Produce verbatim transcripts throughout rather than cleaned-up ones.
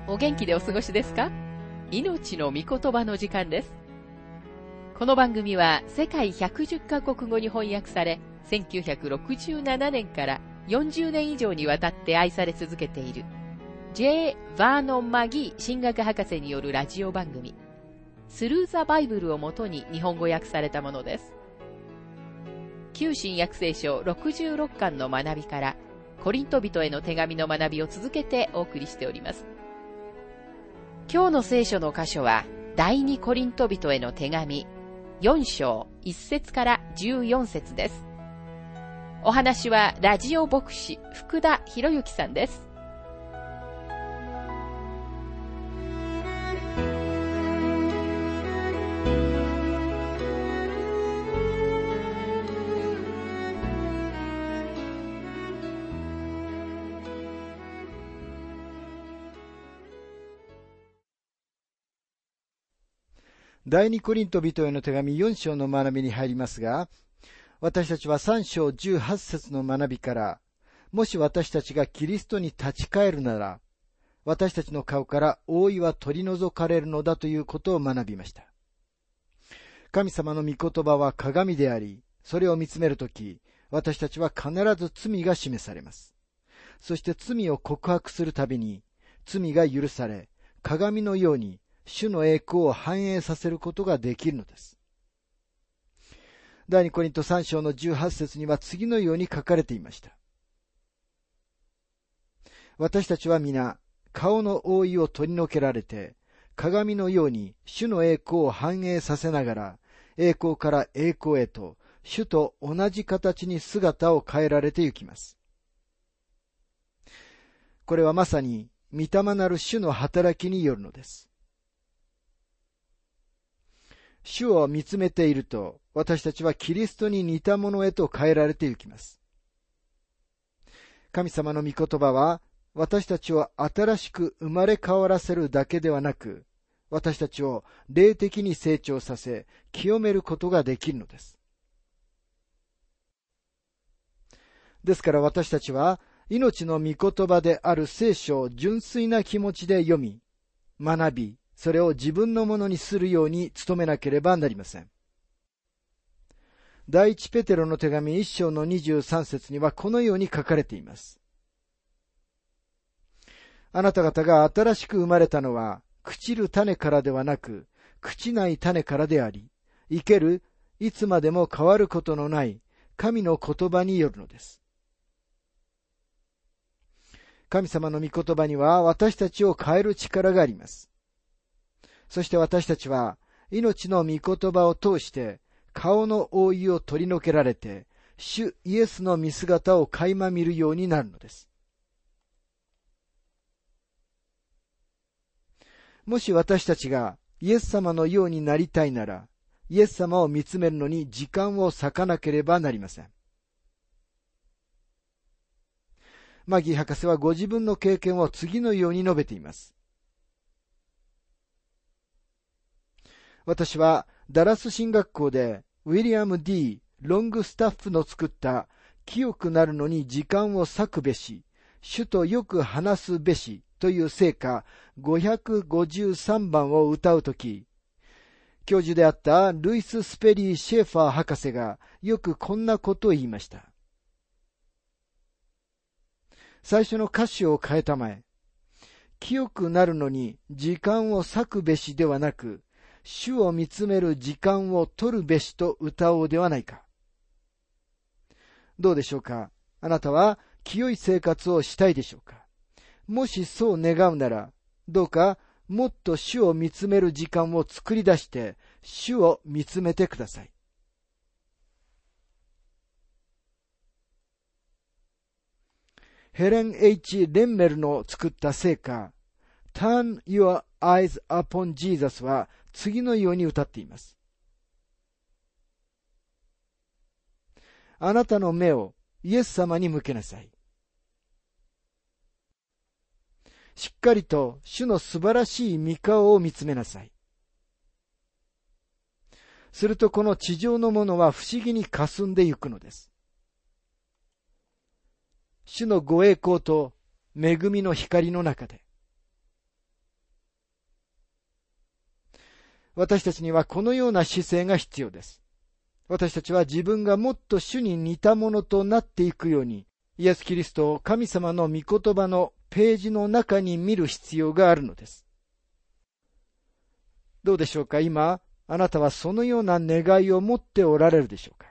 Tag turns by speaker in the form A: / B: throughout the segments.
A: お元気でお過ごしですか？命の御言葉の時間です。この番組は世界ひゃくじゅっカ国語に翻訳され、せんきゅうひゃくろくじゅうななねんからよんじゅうねん以上にわたって愛され続けている J. バーノン・マギー神学博士によるラジオ番組、スルー・ザ・バイブルをもとに日本語訳されたものです。旧新約聖書ろくじゅうろっかんの学びから、コリント人への手紙の学びを続けてお送りしております。今日の聖書の箇所は、第二コリント人への手紙よん章いち節からじゅうよん節です。お話はラジオ牧師福田博之さんです。
B: 第二コリント人への手紙よん章の学びに入りますが、私たちはさん章じゅうはち節の学びから、もし私たちがキリストに立ち返るなら、私たちの顔から覆いは取り除かれるのだということを学びました。神様の御言葉は鏡であり、それを見つめるとき、私たちは必ず罪が示されます。そして罪を告白するたびに、罪が許され、鏡のように、主の栄光を反映させることができるのです。第二コリントさん章のじゅうはち節には次のように書かれていました。私たちは皆、顔の覆いを取り除けられて、鏡のように主の栄光を反映させながら、栄光から栄光へと、主と同じ形に姿を変えられてゆきます。これはまさに、御霊なる主の働きによるのです。主を見つめていると、私たちはキリストに似たものへと変えられてゆきます。神様の御言葉は、私たちを新しく生まれ変わらせるだけではなく、私たちを霊的に成長させ、清めることができるのです。ですから私たちは、命の御言葉である聖書を純粋な気持ちで読み、学び、それを自分のものにするように努めなければなりません。第一ペテロの手紙一章のにじゅうさん節にはこのように書かれています。あなた方が新しく生まれたのは、朽ちる種からではなく、朽ちない種からであり、生ける、いつまでも変わることのない神の言葉によるのです。神様の御言葉には私たちを変える力があります。そして私たちは命の御言葉を通して顔の覆いを取り除けられて主イエスの見姿を垣間見るようになるのです。もし私たちがイエス様のようになりたいなら、イエス様を見つめるのに時間を割かなければなりません。マギー博士はご自分の経験を次のように述べています。私はダラス神学校でウィリアム ディー ロングスタッフの作った清くなるのに時間を割くべし、主とよく話すべしという聖歌ごひゃくごじゅうさんばんを歌うとき、教授であったルイス・スペリー・シェーファー博士がよくこんなことを言いました。最初の歌詞を変えたまえ、清くなるのに時間を割くべしではなく、主を見つめる時間を取るべしと歌おうではないか。どうでしょうか。あなたは清い生活をしたいでしょうか。もしそう願うなら、どうかもっと主を見つめる時間を作り出して、主を見つめてください。ヘレン・ H ・レンメルの作った聖歌、Turn Your Eyes Upon Jesus は次のように歌っています。あなたの目をイエス様に向けなさい。しっかりと主の素晴らしい御顔を見つめなさい。するとこの地上のものは不思議に霞んでゆくのです。主のご栄光と恵みの光の中で、 私たちにはこのような姿勢が必要です。私たちは自分がもっと主に似たものとなっていくように、イエス・キリストを神様の御言葉のページの中に見る必要があるのです。どうでしょうか？今、あなたはそのような願いを持っておられるでしょうか？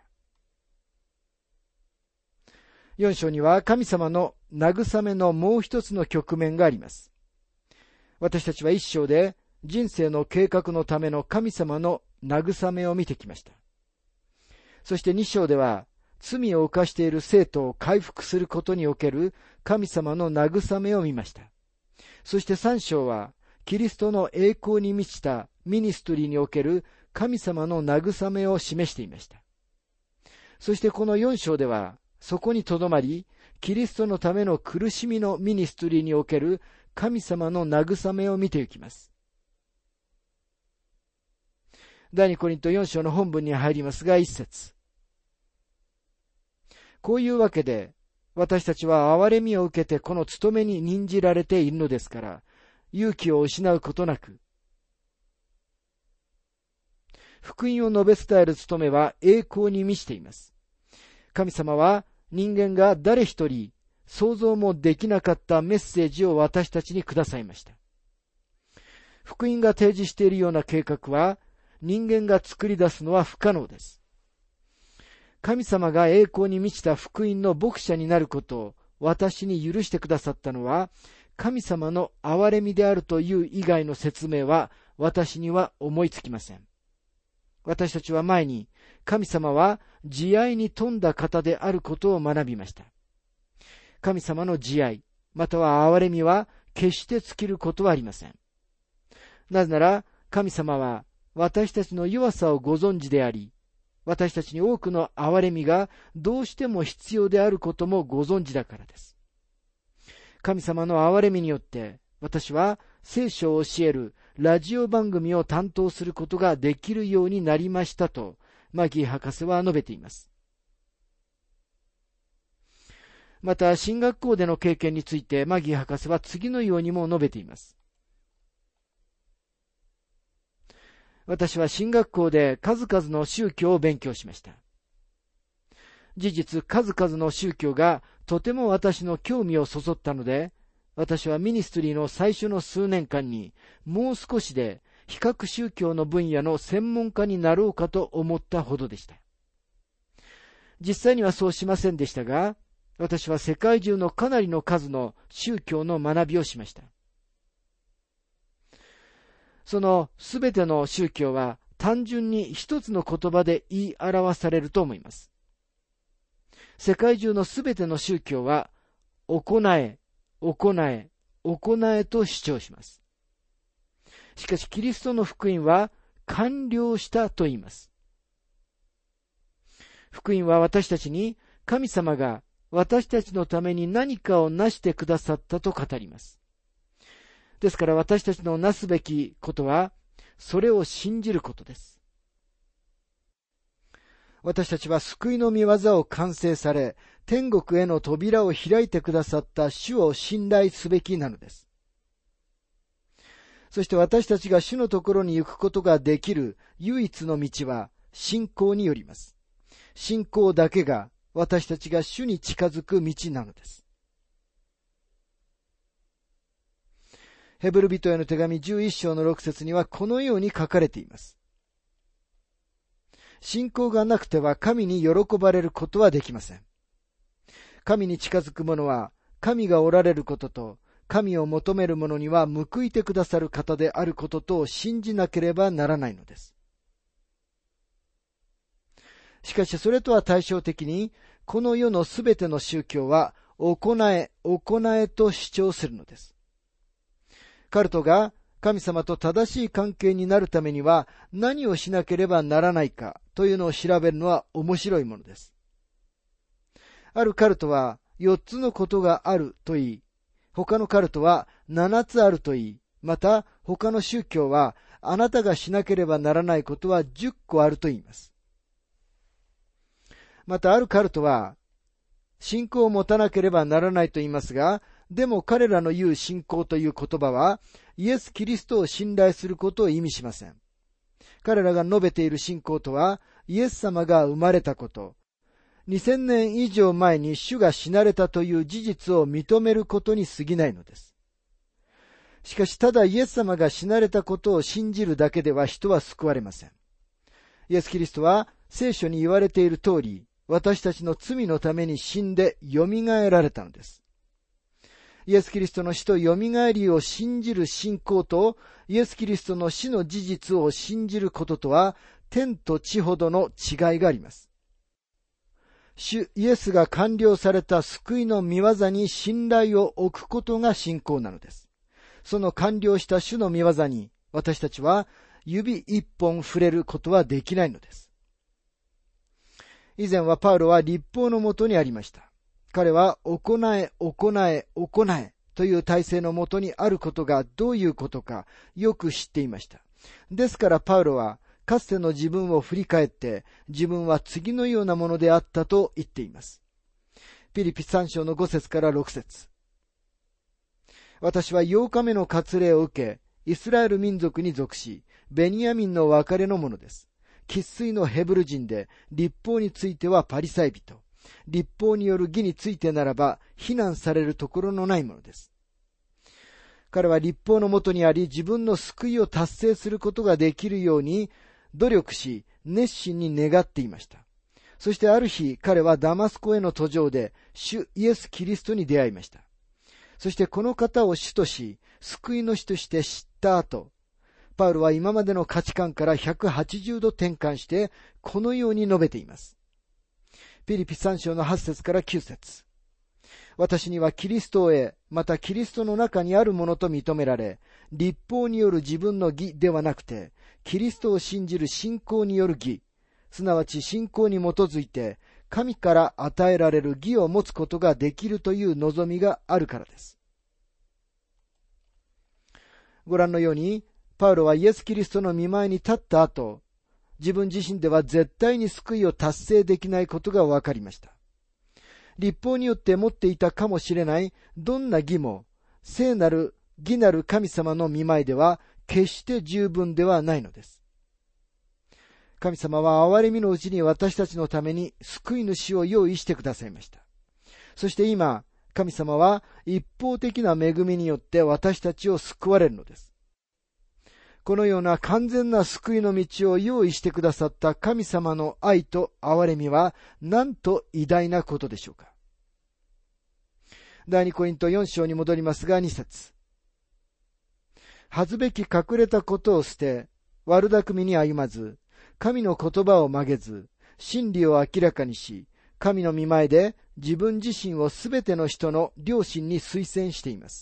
B: よん章には神様の慰めのもう一つの局面があります。私たちはいっ章で人生の計画のための神様の慰めを見てきました。そしてに章では罪を犯している生徒を回復することにおける神様の慰めを見ました。そしてさん章はキリストの栄光に満ちたミニストリーにおける神様の慰めを示していました。そしてこのよん章ではそこにとどまり、キリストのための苦しみのミニストリーにおける神様の慰めを見ていきます。第二コリントよん章の本文に入りますが、一節。こういうわけで、私たちは憐れみを受けてこの務めに任じられているのですから、勇気を失うことなく、福音を述べ伝える務めは栄光に満ちています。神様は人間が誰一人想像もできなかったメッセージを私たちにくださいました。福音が提示しているような計画は人間が作り出すのは不可能です。神様が栄光に満ちた福音の牧者になることを私に許してくださったのは神様の憐れみであるという以外の説明は私には思いつきません。私たちは前に神様は慈愛に富んだ方であることを学びました。神様の慈愛または憐れみは決して尽きることはありません。なぜなら神様は私たちの弱さをご存知であり、私たちに多くの憐れみがどうしても必要であることもご存知だからです。神様の憐れみによって私は聖書を教えるラジオ番組を担当することができるようになりましたとマギー博士は述べています。また進学校での経験についてマギー博士は次のようにも述べています。私は進学校で数々の宗教を勉強しました。事実、数々の宗教がとても私の興味をそそったので、私はミニストリーの最初の数年間にもう少しで比較宗教の分野の専門家になろうかと思ったほどでした。実際にはそうしませんでしたが、私は世界中のかなりの数の宗教の学びをしました。そのすべての宗教は単純に一つの言葉で言い表されると思います。世界中のすべての宗教は行え、行え、行えと主張します。しかしキリストの福音は完了したと言います。福音は私たちに神様が私たちのために何かをなしてくださったと語ります。ですから私たちのなすべきことはそれを信じることです。私たちは救いの御業を完成され、天国への扉を開いてくださった主を信頼すべきなのです。そして私たちが主のところに行くことができる唯一の道は信仰によります。信仰だけが私たちが主に近づく道なのです。ヘブル人への手紙じゅういっ章のろく節にはこのように書かれています。信仰がなくては神に喜ばれることはできません。神に近づく者は神がおられることと、神を求める者には報いてくださる方であることとを信じなければならないのです。しかしそれとは対照的に、この世のすべての宗教は行え、行えと主張するのです。カルトが神様と正しい関係になるためには何をしなければならないかというのを調べるのは面白いものです。あるカルトはよっつのことがあると言い、他のカルトはななつあると言い、また他の宗教はあなたがしなければならないことはじゅっこあると言います。またあるカルトは信仰を持たなければならないと言いますが、でも彼らの言う信仰という言葉はイエス・キリストを信頼することを意味しません。 彼らが述べている信仰とは、イエス様が生まれたこと、にせんねん以上前に主が死なれたという事実を認めることに過ぎないのです。しかし、ただイエス様が死なれたことを信じるだけでは人は救われません。イエス・キリストは聖書に言われている通り、私たちの罪のために死んでよみがえられたのです。イエス・キリストの死とよみがえりを信じる信仰と、イエス・キリストの死の事実を信じることとは、天と地ほどの違いがあります。主イエスが完了された救いの御業に信頼を置くことが信仰なのです。その完了した主の御業に、私たちは指一本触れることはできないのです。以前はパウロは律法のもとにありました。彼は行え、行え、行えという体制のもとにあることがどういうことかよく知っていました。ですからパウロはかつての自分を振り返って自分は次のようなものであったと言っています。ピリピさん章のご節からろく節。私はようかめの割礼を受け、イスラエル民族に属し、ベニヤミンの分かれのものです。生粋のヘブル人で、律法についてはパリサイ人。律法による義についてならば、非難されるところのないものです。彼は律法のもとにあり、自分の救いを達成することができるように努力し、熱心に願っていました。そしてある日、彼はダマスコへの途上で、主イエス・キリストに出会いました。そしてこの方を主とし、救いの主として知った後、パウロは今までの価値観からひゃくはちじゅうど転換して、このように述べています。ピリピさん章のはち節からきゅう節。私にはキリストへ、またキリストの中にあるものと認められ、律法による自分の義ではなくて、キリストを信じる信仰による義、すなわち信仰に基づいて、神から与えられる義を持つことができるという望みがあるからです。ご覧のように、パウロはイエス・キリストの御前に立った後、自分自身では絶対に救いを達成できないことが分かりました。律法によって持っていたかもしれないどんな義も、聖なる義なる神様の御前では決して十分ではないのです。神様は憐れみのうちに私たちのために救い主を用意してくださいました。そして今、神様は一方的な恵みによって私たちを救われるのです。このような完全な救いの道を用意してくださった神様の愛と憐れみはなんと偉大なことでしょうか。第二コリントよん章に戻りますがに節。恥ずべき隠れたことを捨て、悪巧みに歩まず、神の言葉を曲げず、真理を明らかにし、神の御前で自分自身をすべての人の良心に推薦しています。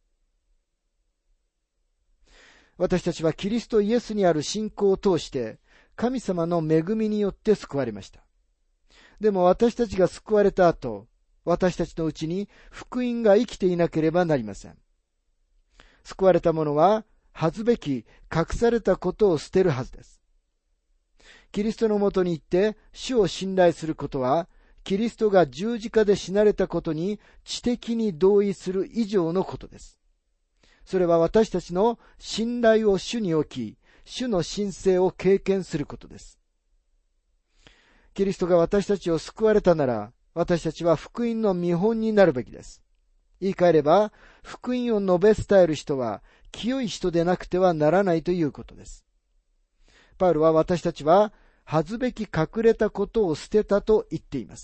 B: 私たちはキリストイエスにある信仰を通して、神様の恵みによって救われました。でも私たちが救われた後、私たちのうちに福音が生きていなければなりません。救われた者は、恥ずべき隠されたことを捨てるはずです。キリストのもとに行って主を信頼することは、キリストが十字架で死なれたことに知的に同意する以上のことです。それは私たちの信頼を主に置き、主の神聖を経験することです。キリストが私たちを救われたなら、私たちは福音の見本になるべきです。言い換えれば、福音を述べ伝える人は、清い人でなくてはならないということです。パウロは私たちは、恥ずべき隠れたことを捨てたと言っています。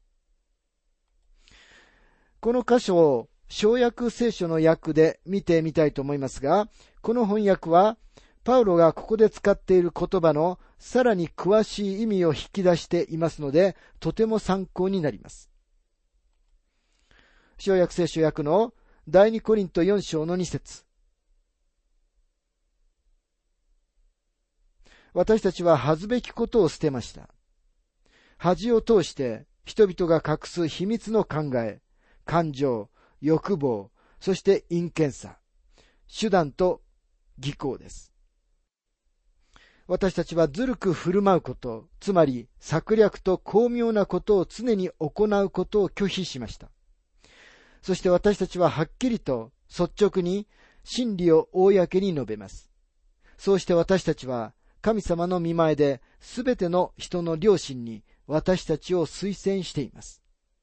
B: この箇所を、小訳聖書の訳で見てみたいと思いますが、この翻訳は、パウロがここで使っている言葉のさらに詳しい意味を引き出していますので、とても参考になります。小訳聖書訳の第二コリントよん章のに節。私たちは恥ずべきことを捨てました。恥を通して人々が隠す秘密の考え、感情、欲望、そして陰険さ、手段と技巧です。私たちはずるく振る舞うこと、つまり策略と巧妙なことを常に行うことを拒否しました。そして私たちははっきりと率直に真理を公に述べます。そうして私たちは神様の御前で、すべての人の良心に私たちを推薦しています。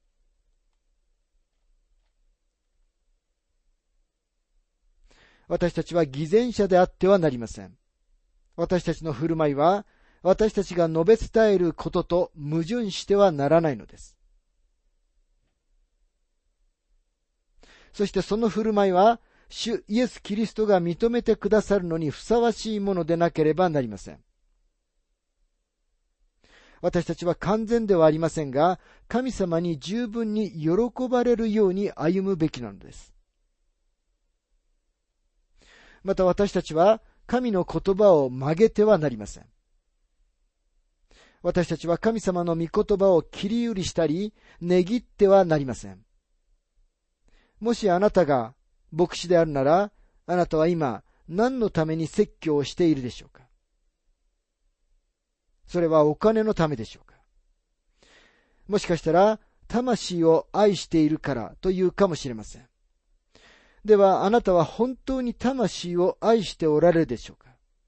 B: 私たちは偽善者であってはなりません。私たちの振る舞いは、私たちが述べ伝えることと矛盾してはならないのです。そしてその振る舞いは、主イエス・キリストが認めてくださるのにふさわしいものでなければなりません。私たちは完全ではありませんが、神様に十分に喜ばれるように歩むべきなのです。また私たちは神の言葉を曲げてはなりません。私たちは神様の御言葉を切り売りしたり、値切ってはなりません。もしあなたが牧師であるなら、あなたは今何のために説教をしているでしょうか。それはお金のためでしょうか。もしかしたら魂を愛しているからというかもしれません。ではあなたは本当に魂を愛しておられるでしょうか。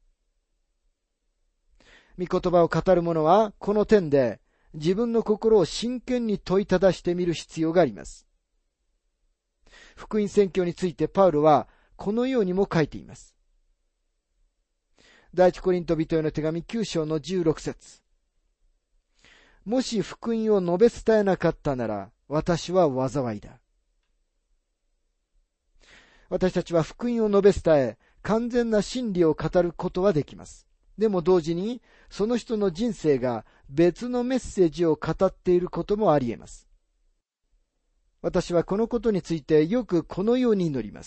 B: 御言葉を語る者はこの点で自分の心を真剣に問いただしてみる必要があります。福音宣教についてパウロはこのようにも書いています。第一コリント人への手紙きゅう章のじゅうろく節。もし福音を述べ伝えなかったなら私は災いだ。私たちは福音を述べ伝え、完全な真理を語ることはできます。でも同時にその人の人生が別のメッセージを語っていることもあり得ます。私はこのことについてよくこのように祈ります。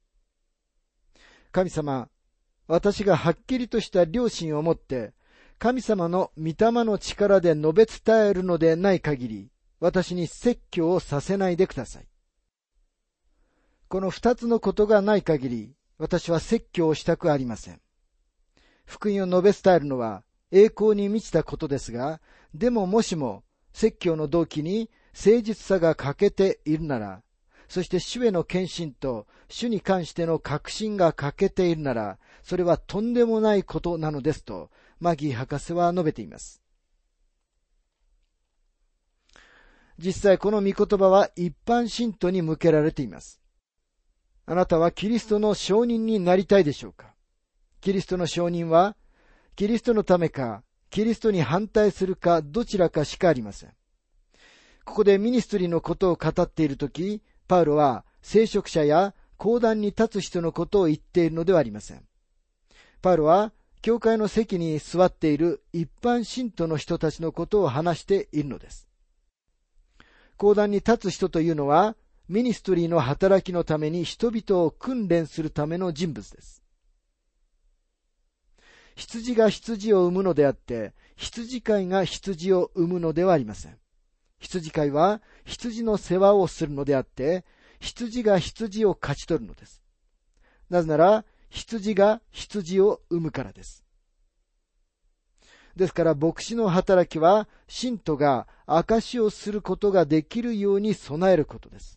B: 神様、私がはっきりとした良心を持って、神様の御霊の力で述べ伝えるのでない限り、私に説教をさせないでください。この二つのことがない限り、私は説教をしたくありません。福音を述べ伝えるのは栄光に満ちたことですが、でももしも説教の動機に誠実さが欠けているなら、そして主への献身と主に関しての確信が欠けているなら、それはとんでもないことなのですと、マギー博士は述べています。実際この御言葉は一般信徒に向けられています。あなたはキリストの証人になりたいでしょうか。キリストの証人は、キリストのためか、キリストに反対するか、どちらかしかありません。ここでミニストリーのことを語っているとき、パウロは聖職者や講談に立つ人のことを言っているのではありません。パウロは、教会の席に座っている一般信徒の人たちのことを話しているのです。講談に立つ人というのは、ミニストリーの働きのために人々を訓練するための人物です。羊が羊を生むのであって、羊飼いが羊を生むのではありません。羊飼いは羊の世話をするのであって、羊が羊を勝ち取るのです。なぜなら、羊が羊を生むからです。ですから、牧師の働きは、信徒が証しをすることができるように備えることです。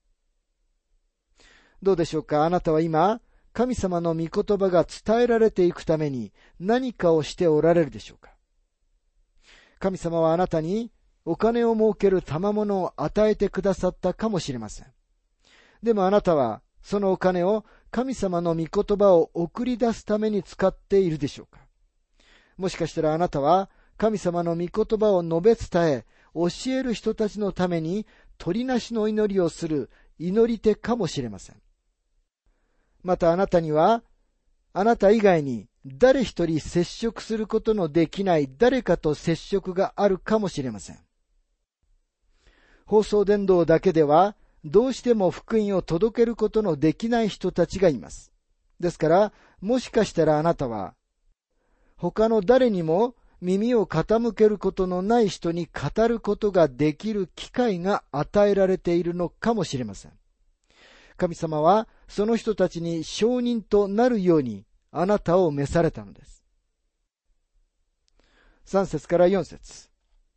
B: どうでしょうか。あなたは今、神様の御言葉が伝えられていくために何かをしておられるでしょうか。神様はあなたにお金を儲ける賜物を与えてくださったかもしれません。でもあなたはそのお金を神様の御言葉を送り出すために使っているでしょうか。もしかしたらあなたは神様の御言葉を述べ伝え、教える人たちのために取りなしの祈りをする祈り手かもしれません。またあなたには、あなた以外に誰一人接触することのできない誰かと接触があるかもしれません。放送伝道だけではどうしても福音を届けることのできない人たちがいます。ですから、もしかしたらあなたは、他の誰にも耳を傾けることのない人に語ることができる機会が与えられているのかもしれません。神様はその人たちに証人となるようにあなたを召されたのです。さん節からよん節。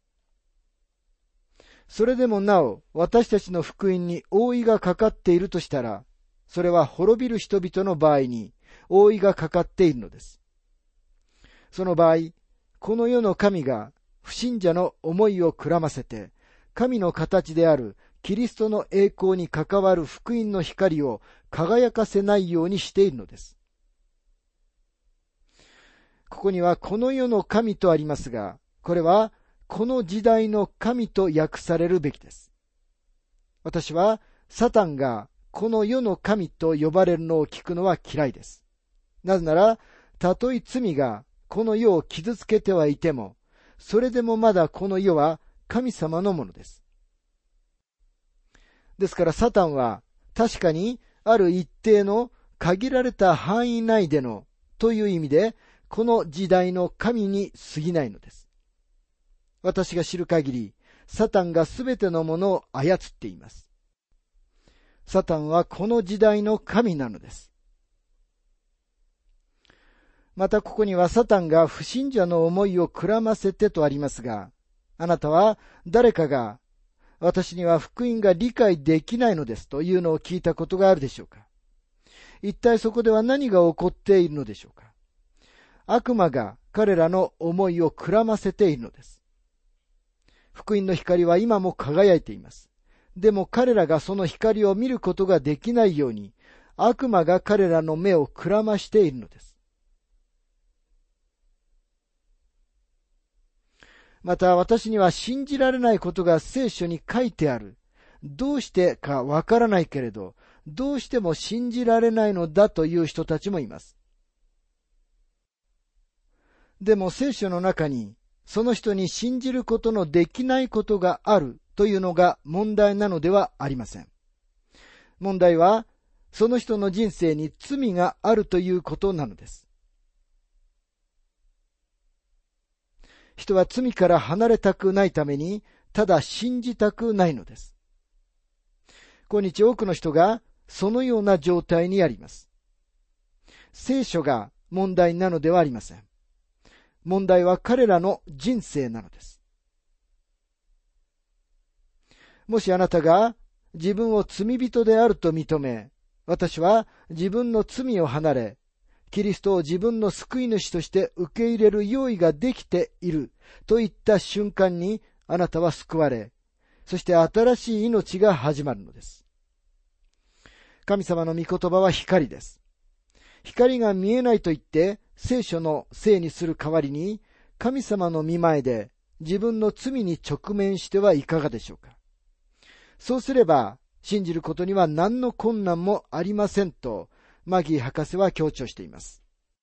B: それでもなお私たちの福音に覆いがかかっているとしたら、それは滅びる人々の場合に覆いがかかっているのです。 その場合、この世の神が不信者の思いをくらませて、神の形であるキリストの栄光に関わる福音の光を輝かせないようにしているのです。ここにはこの世の神とありますが、これはこの時代の神と訳されるべきです。私はサタンがこの世の神と呼ばれるのを聞くのは嫌いです。なぜなら、たとえ罪がこの世を傷つけてはいても、それでもまだこの世は神様のものです。ですからサタンは確かにある一定の限られた範囲内でのという意味で、この時代の神に過ぎないのです。私が知る限り、サタンがすべてのものを操っています。サタンはこの時代の神なのです。またここにはサタンが不信者の思いをくらませてとありますが、あなたは誰かが私には福音が理解できないのですというのを聞いたことがあるでしょうか。一体そこでは何が起こっているのでしょうか。悪魔が彼らの思いをくらませているのです。福音の光は今も輝いています。でも彼らがその光を見ることができないように、悪魔が彼らの目をくらましているのです。また私には信じられないことが聖書に書いてある。どうしてかわからないけれど、どうしても信じられないのだという人たちもいます。でも聖書の中に、その人に信じることのできないことがあるというのが問題なのではありません。問題は、その人の人生に罪があるということなのです。人は罪から離れたくないために、ただ信じたくないのです。今日多くの人がそのような状態にあります。聖書が問題なのではありません。問題は彼らの人生なのです。もしあなたが自分を罪人であると認め、私は自分の罪を離れ、キリストを自分の救い主として受け入れる用意ができているといった瞬間にあなたは救われ、そして新しい命が始まるのです。神様の御言葉は光です。光が見えないと言って聖書のせいにする代わりに、神様の御前で自分の罪に直面してはいかがでしょうか。そうすれば信じることには何の困難もありませんとマギー博士は強調しています。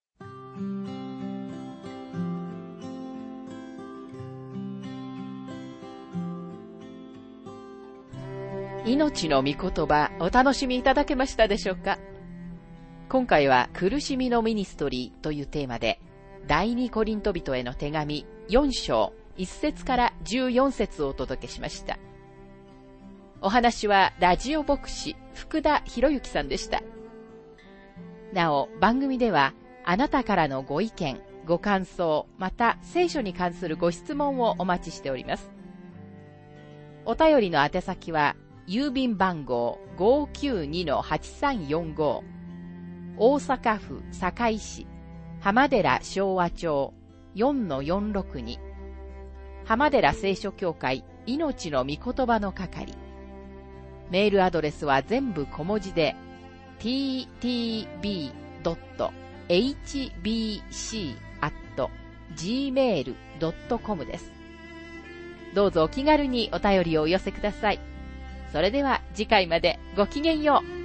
A: 命の御言葉、お楽しみいただけましたでしょうか。今回は苦しみのミニストリーというテーマで、第二コリント人への手紙よん章いち節からじゅうよん節をお届けしました。お話はラジオ牧師福田博之さんでした。なお、番組ではあなたからのご意見、ご感想、また聖書に関するご質問をお待ちしております。お便りの宛先は郵便番号 ごーきゅうにのはちさんよんご、大阪府堺市浜寺昭和町 よんのよんろくに、浜寺聖書協会命の御言葉の係。メールアドレスは全部小文字で ティーティービードットエイチビーシーアットジーメールドットコム です。どうぞお気軽にお便りをお寄せください。それでは次回までごきげんよう。